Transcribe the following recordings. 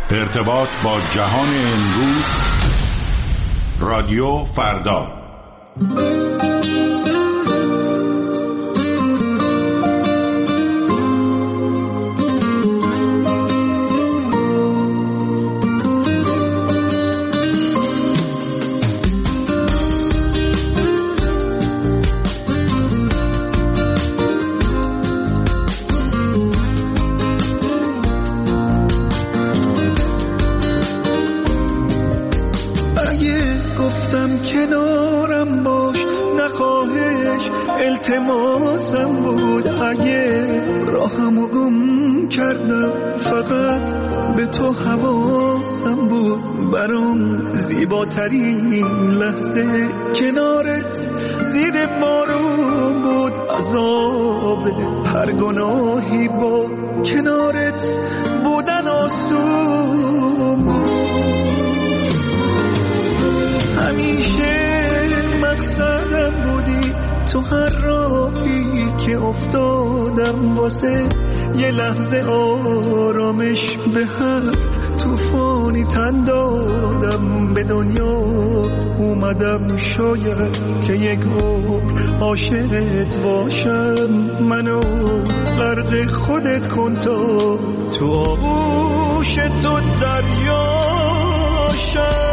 ارتباط با جهان امروز، رادیو فردا. التماسم بود اگه راهمو گم کردم، فقط به تو حواسم بود. برام زیباترین لحظه کنارت زیر بارون بود. عذاب هر گناهی با کنارت بودن آسون بود. همیشه مقصدم بودی، تو هر راهی که افتادم واسه یه لحظه آرامش به هر طوفانی تن دادم. به دنیا اومدم شاید که یک عمر عاشقت باشم. منو غرق خودت کن تا تو آغوش تو دریا شم.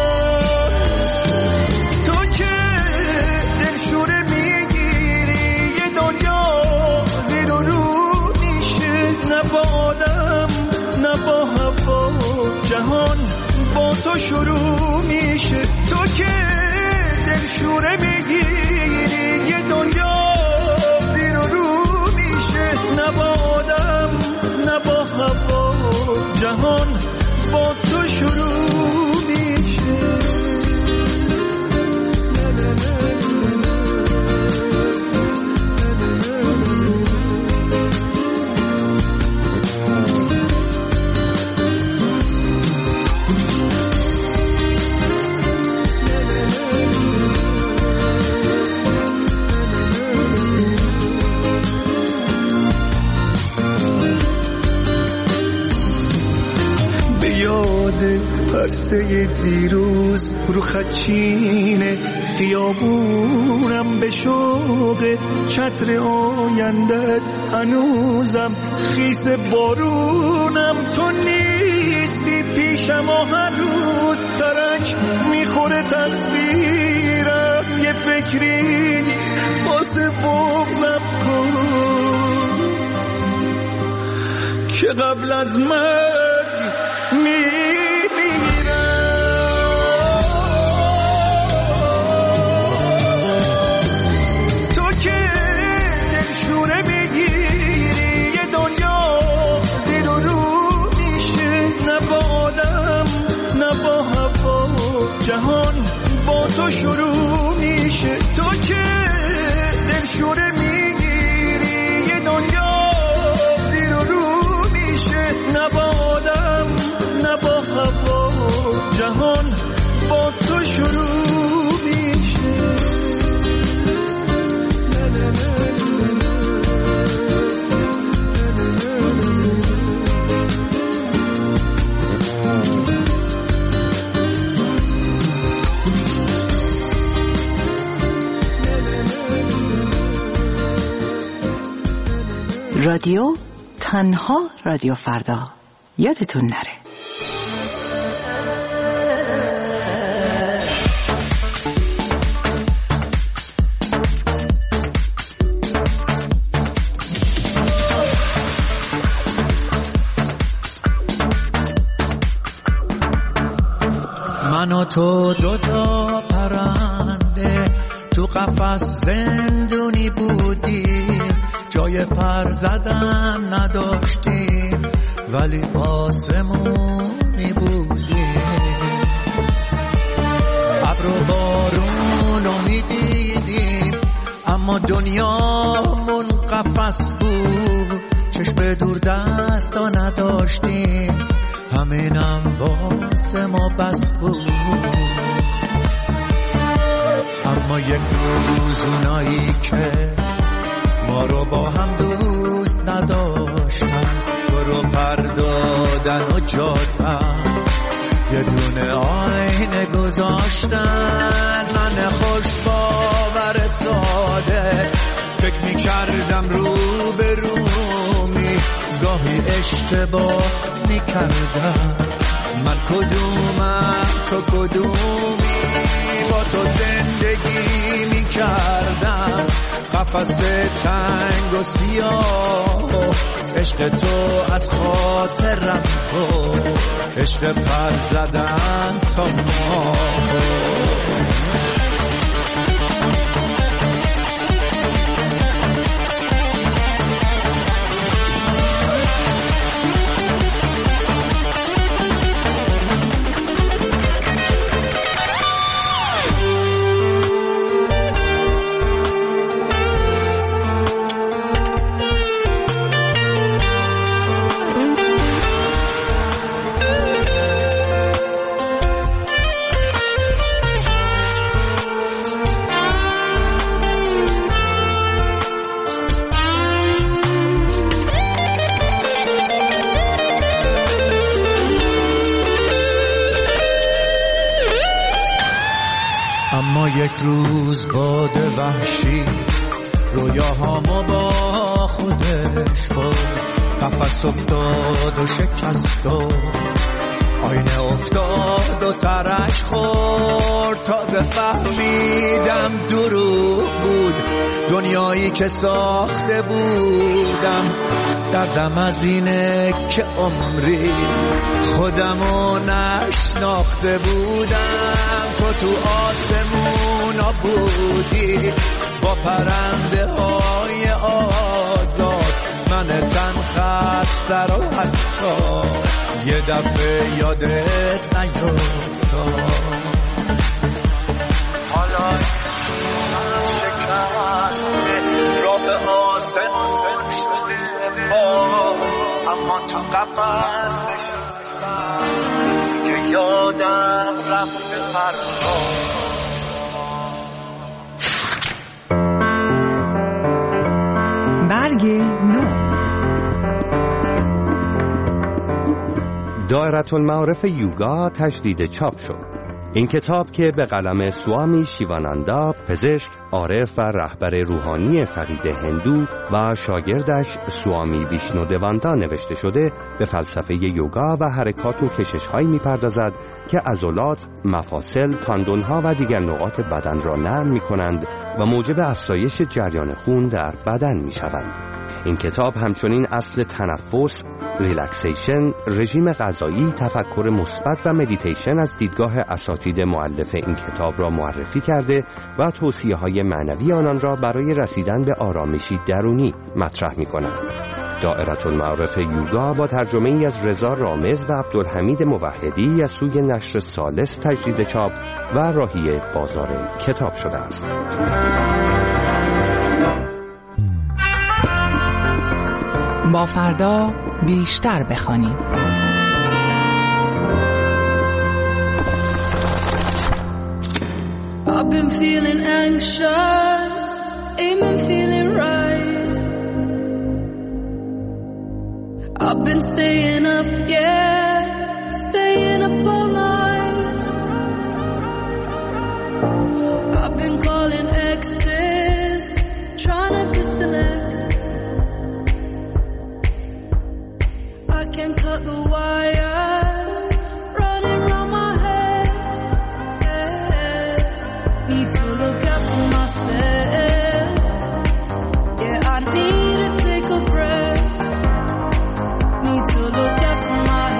تو که دلشوره میگیری یه دنیا زیر و رو میشه. نه با آدم نه با هوا، جهان با تو شروع میشه. تو که دلشوره میگیری یه دنیا زیر و رو میشه. نه با آدم نه با هوا، جهان با تو شروع میشه. پرسه دیروز رو خدچین خیابونم، به شوق چتر آیندت هنوزم خیس بارونم. تو نیستی پیشم و هر روز ترک میخوره تصویرم. یه فکری واسه بغضم کن که قبل از مرگ تو که دلشوره میگیری یه دنیا زیر و رو میشه. نه با آدم نه با هوا، جهان با تو شروع میشه. تو که دلشوره میگیری یه دنیا زیر و رو میشه. نه با آدم نه با هوا، جهان با تو شروع میشه. رادیو تنها رادیو فردا، یادتون نره. من و تو دوتا پرنده تو قفس زندونی بودیم، جای پر زدن نداشتیم ولی آسمونی بودیم. ابر و بارون رو میدیدیم اما دنیامون قفس بود. چشم دور دستا نداشتیم، همینم واسه ما بس بود. اما یک روز اونایی که ما رو با هم دوست نداشتن، تو رو پر دادن و جاتن، یه دونه آینه گذاشتن من خوش باور ساده، فکر میکردم رو به رومی، گاهی اشتباه میکردم، من کدومم تو کدومی، با تو زندگی میکردم، قفس تنگ و سیاه، عشق تو از خاطرم تو، عشق پر زدن تا ما. اما یک روز باد وحشی رویاهامو با خودش برد، قفس افتاد و شکست و آینه افتاد و ترک خورد، تازه فهمیدم دروغ بود دنیایی که ساخته بودم، دردم از اینه که عمری خودمو نشناخته بودم، تو آسمونا بودی با پرنده های آزاد، من تن خسته رو حتی یه دفعه یادت نیفتاد، حالا شکسته راه آسمان شده باز، اما تو قفس نشستم که یادم رفته پرواز. برگ نو. دائره المعارف یوگا تجدید چاپ شد. این کتاب که به قلم سوامی شیواناندا، پزشک، عارف و رهبر روحانی فقید هندو و شاگردش سوامی ویشنودواندا نوشته شده، به فلسفه یوگا و حرکات و کشش‌هایی می‌پردازد که عضلات، مفاصل، تاندون‌ها و دیگر نقاط بدن را نرم می‌کنند و موجب افزایش جریان خون در بدن می‌شوند. این کتاب همچنین اصل تنفس، ریلکسیشن، رژیم غذایی، تفکر مثبت و مدیتیشن از دیدگاه اساتید مؤلف این کتاب را معرفی کرده و توصیه‌های معنوی آنان را برای رسیدن به آرامشی درونی مطرح می‌کند. دائره المعارف یوگا با ترجمه ای از رضا رامز و عبدالحمید موحدی از سوی نشر ثالث تجدید چاپ و راهی بازار کتاب شده است. با فردا بیشتر بخوانیم. I've been feeling anxious, ain't been feeling right. I've been staying up, yeah, staying up all night. I've been calling exes, trying to disconnect. I can't cut the wires running round my head. Need to look after myself. Yeah, I need to take a breath. Need to look after my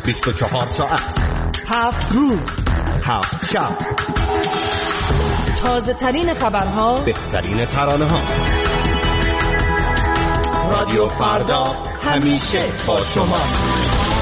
24 ساعت 7 روز 7 شب، تازه ترین خبرها، بهترین ترانه ها. رادیو فردا همیشه با شماست.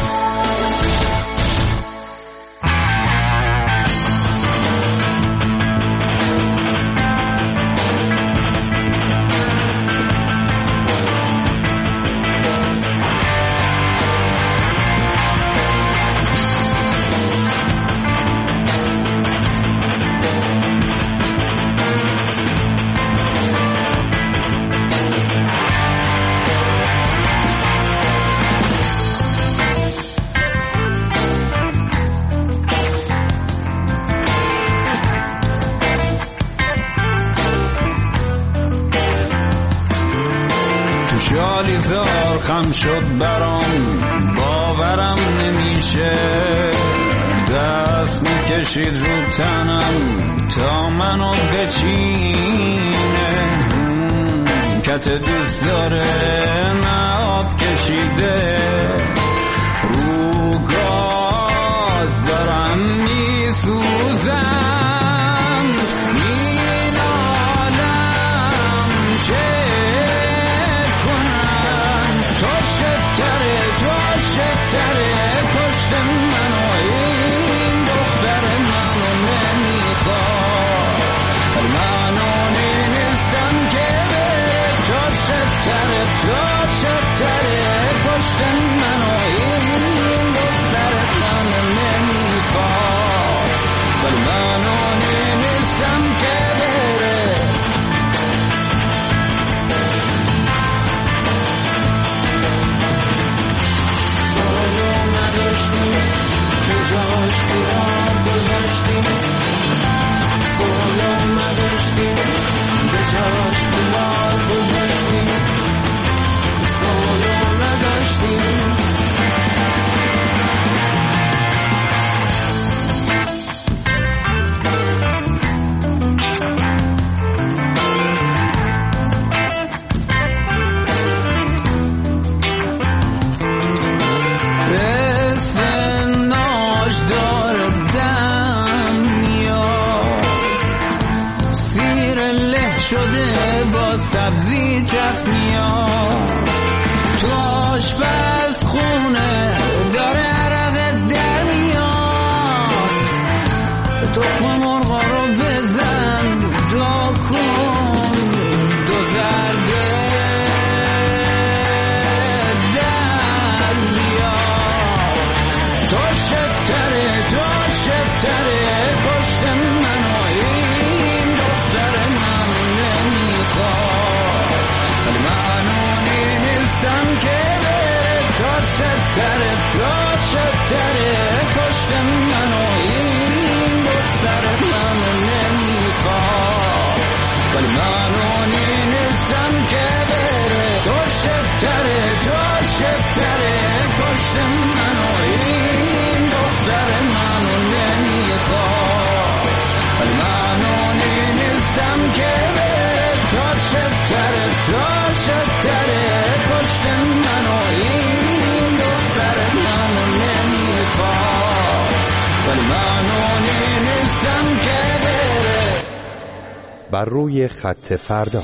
شالیزار خم شد برام، باورم نمیشه، دست میکشید رو تنم تا منو بچینه، کت دوست داره نه آب کشیده، رو گاز دارم میسوزم، این عالم چه کشت منو، این دختر منو نمیخواد، منو نیستم که بره، تا شبتره کشت منو، این دختر منو نمیخواد، ولی منو نیستم که بره. جاش بیار گذاشتی، فولو نداشتی، به جاش بیار گذاشتی، فولو نداشتی. سبزی چف میاد تو آشپز خونه، داره عرق در میاد، تخم مرغا رو بزن دعا کن، دو زرده در بیاد، تو شبتره کشت منو، این دختر منو نمیخواد، منو نیستم که بره، تا شبتره کشت منو، این دختر منو نمیخواد، ولی منو نیستم که بره، تا شبتره کشت منو، این دختر منو نمیخواد، ولی منو نیستم که بره، تا شبتره کشت منو، این دختر منو نمیخواد، ولی منو نیستم که بره. بر روی خط فردا.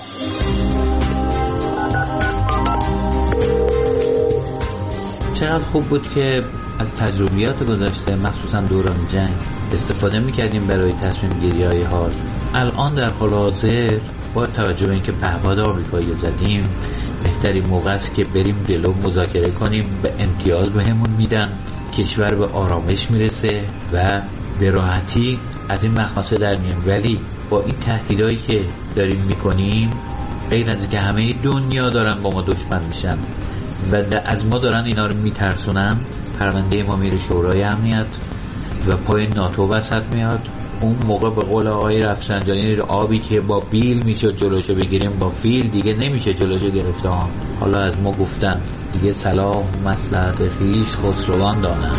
چقدر خوب بود که از تجربیات گذشته مخصوصا دوران جنگ استفاده میکردیم برای تصمیم گیری های حال. الان در حال حاضر با توجه به اینکه پهپاد آمریکایی زدیم، بهترین موقع است که بریم جلو مذاکره کنیم، به امتیاز بهمون میدن، کشور به آرامش میرسه و به راحتی از این مخمصه در میایم. ولی با این تهدیدایی که داریم میکنیم، غیر از اینکه همه دنیا دارن با ما دشمن میشن و از ما دارن اینا رو میترسونن، پرونده ما میره شورای امنیت و پای ناتو وسط میاد. اون موقع به قول آقای رفسنجانی، آبی که با بیل میشه جلوشو بگیریم، با فیل دیگه نمیشه جلوشو گرفت. حالا از ما گفتن دیگه صلاح مصلحت خویش خسروان دانند.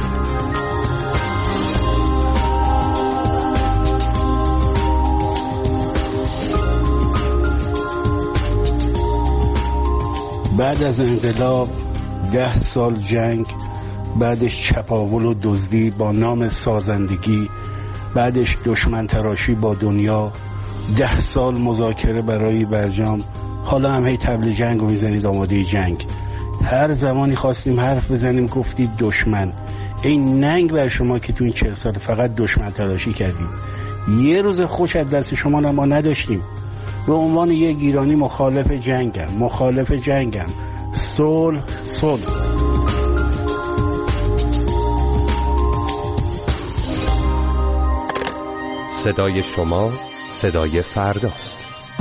بعد از انقلاب 10 سال جنگ بعدش چپاول و دزدی با نام سازندگی، بعدش دشمن تراشی با دنیا، 10 سال مذاکره برای برجام، حالا هم هی طبل جنگ رو میزنید آماده جنگ. هر زمانی خواستیم حرف بزنیم گفتید دشمن. این ننگ بر شما که تو این 40 سال فقط دشمن تراشی کردیم. یه روز خوش از دست شما ما نداشتیم. به عنوان یک ایرانی مخالف جنگم. صلح. صدای شما صدای فرداست.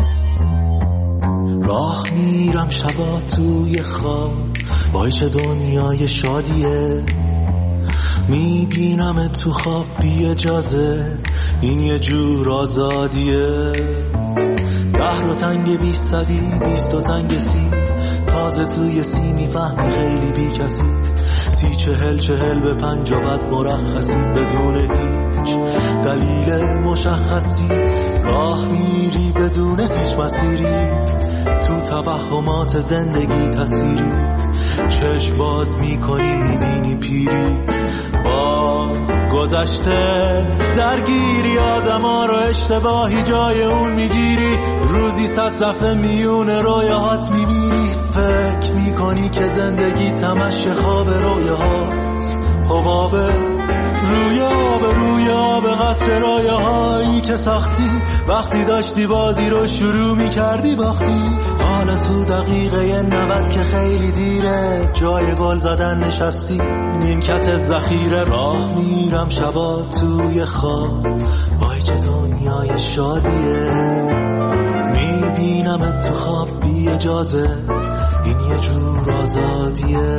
راه میرم شبا توی خواب، وای چه دنیای شادیه، میبینم تو خواب بی اجازه، این یه جور آزادیه. 10 رو تنگ 20 صدی 20 و تنگ 30، تازه توی 30 میفهمی خیلی بی کسی، 30 40 به 50 بعد مرخصی، بدون هیچ دلیل مشخصی. راه میری بدون هیچ مسیری، تو توهمات زندگی تسیری، چشم باز میکنی میبینی پیری. با گذشته درگیری آدما رو اشتباهی جای اون میگیری، روزی 100 دفعه میون رویاهات میمیری. فکر میکنی که زندگی تمشی خواب رویاهات، حباب روی آب قصر رویاهایی که ساختی، وقتی داشتی بازی رو شروع میکردی باختی. حالا تو دقیقه 90 که خیلی دیره، جای گل زدن نشستی نیمکت ذخیره. راه میرم شبا توی خواب، وای چه دنیای شادیه، میبینم تو خواب بی اجازه، این یه جور آزادیه.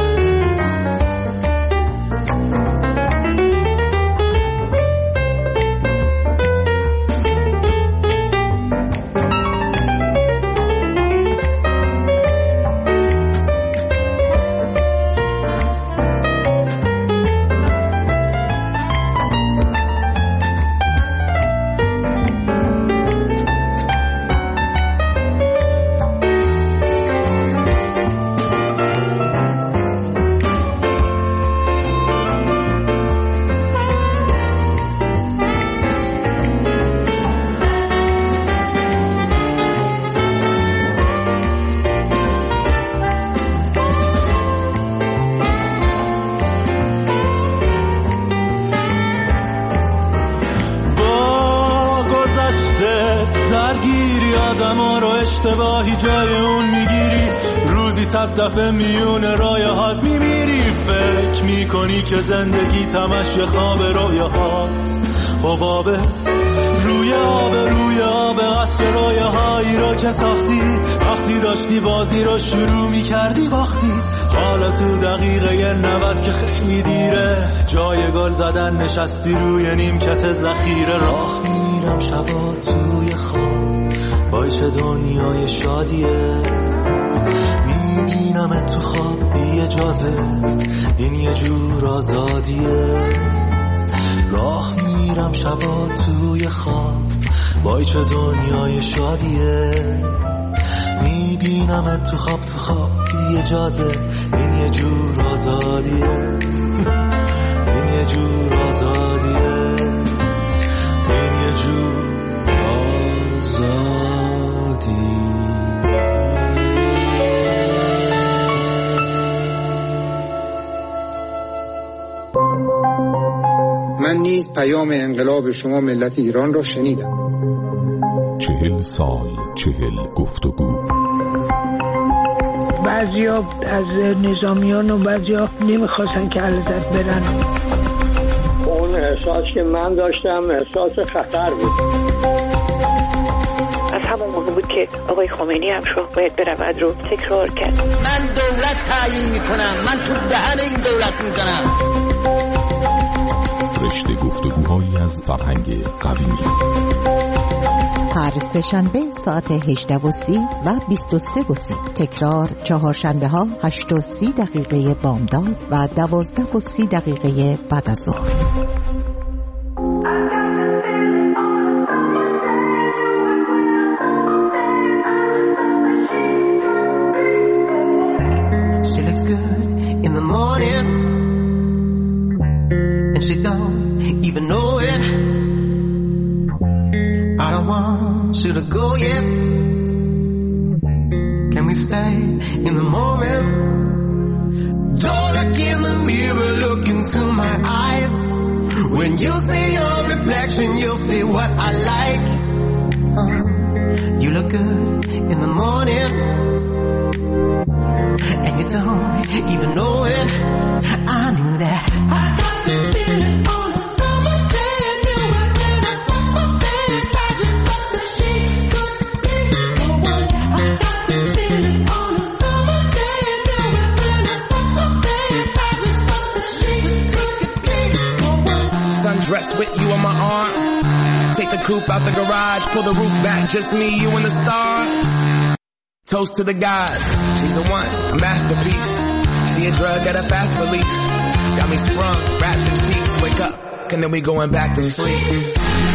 اشتباهی جای اون میگیری، روزی 100 دفعه میون رایهات میمیری. فکر میکنی که زندگی تمشی خواب رویاهات، حباب روی آب قصر رویاهایی رو که ساختی، وقتی داشتی بازی رو شروع میکردی باختی. حالا تو دقیقه 90 که خیلی دیره، جای گل زدن نشستی روی نیمکت ذخیره. راه میرم شبا توی خواب، وای چه دنیای شادیه، میبینم تو خواب بی اجازه، این یه جور آزادیه. راه میرم شبا توی خواب، وای چه دنیای شادیه، میبینم تو خواب بی اجازه، این یه جور آزادیه، این یه جور آزادیه، این یه جور آزادیه. من نیز پیام انقلاب شما ملت ایران را شنیدم. 40 سال 40 گفتگو. بعضیا از نظامیان و بعضیا نمیخواستن که علیزاده برن. اون احساس که من داشتم احساس خطر بود. از همون موقع بود که آقای خمینی هم شاه باید برود رو تکرار کرد. من دولت تعیین میکنم، من تو دهن این دولت میزنم. رشته گفتگوهایی از فرهنگ قومی. هر سه‌شنبه ساعت 18:30 و 23:30. تکرار چهارشنبه ها 8:30 بامداد و 12:30 بعد از ظهر. She looks good in the morning. and she don't even know it. I don't want you to go yet. Can we stay in the moment? Don't look in the mirror, look into my eyes. When you see your reflection, you'll see what I like. You look good in the morning, and you don't even know it. I knew that. I got this feeling on a summer day, and you were in a summer face. I just thought that she could be the one. I got this feeling on a summer day, and you were in a summer face. I just thought that she could be the one. Sundress with you on my arm. Take the coupe out the garage, pull the roof back, just me, you and the stars. Toast to the gods, she's a one, a masterpiece. She a drug at a fast release. Got me sprung, wrapped in sheets, wake up, and then we going back to sleep.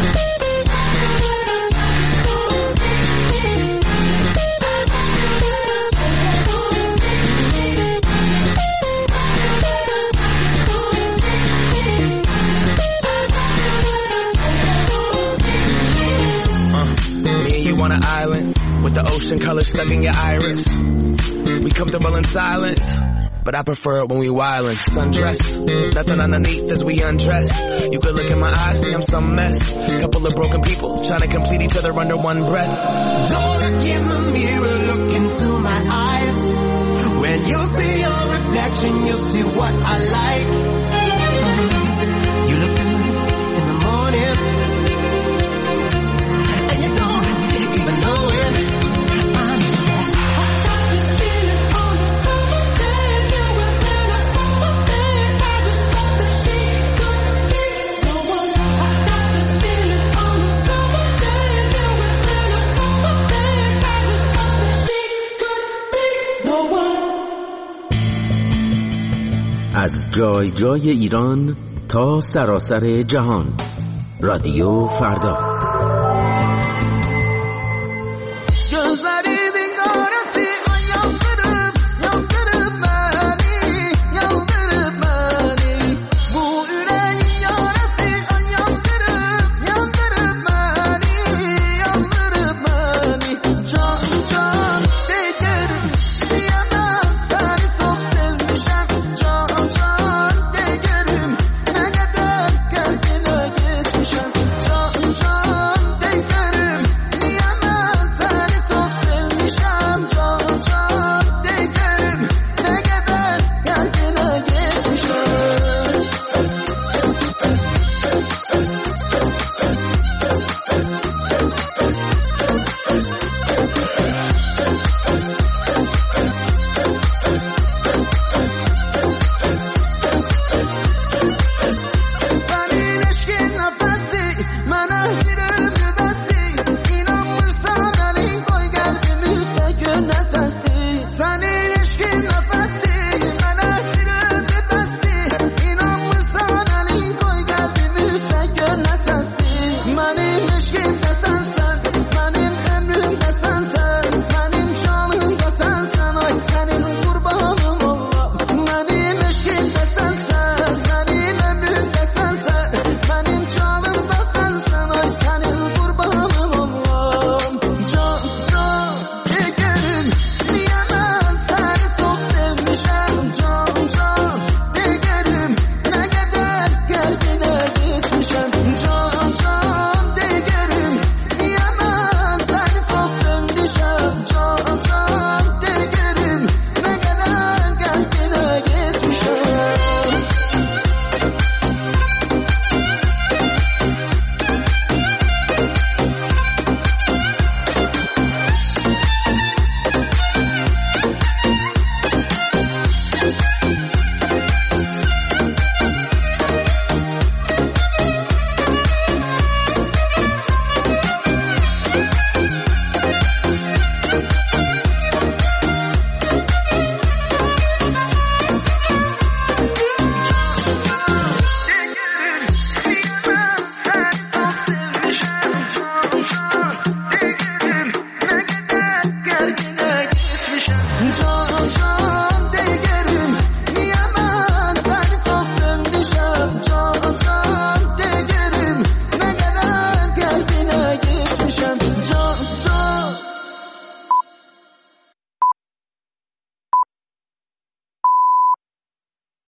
On an island with the ocean color stuck in your iris. We comfortable in silence, but I prefer it when we wildin'. Sundress, nothing underneath as we undress. You could look in my eyes, see I'm some mess. Couple of broken people trying to complete each other under one breath. Don't look in the mirror, look into my eyes. When you see your reflection, you'll see what I like. You look good in the morning, and you don't even know it. I knew that. I got this feeling on a summer day, and you were in a summer face. I just thought that she could be the one. I got this feeling on a summer day, and you were in a summer face. I just thought that she could be the one. از جای جای ایران تا سراسر جهان، رادیو فردا.